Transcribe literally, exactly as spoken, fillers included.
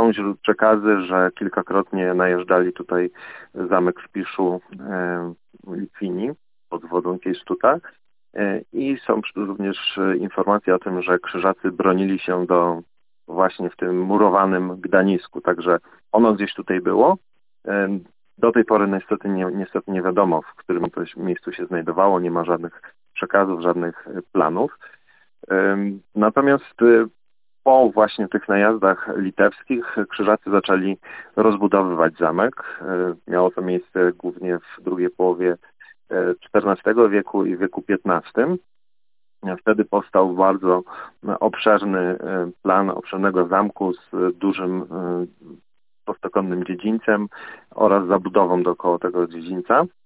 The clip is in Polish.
są wśród przekazy, że kilkakrotnie najeżdżali tutaj zamek w Piszu Litwini pod wodą Kiejsztuta i są również informacje o tym, że Krzyżacy bronili się do właśnie w tym murowanym Gdańsku, także ono gdzieś tutaj było. Do tej pory niestety nie, niestety nie wiadomo, w którym to miejscu się znajdowało, nie ma żadnych przekazów, żadnych planów. Natomiast po właśnie tych najazdach litewskich Krzyżacy zaczęli rozbudowywać zamek. Miało to miejsce głównie w drugiej połowie czternastego wieku i wieku piętnastym. Wtedy powstał bardzo obszerny plan obszernego zamku z dużym prostokątnym dziedzińcem oraz zabudową dookoła tego dziedzińca.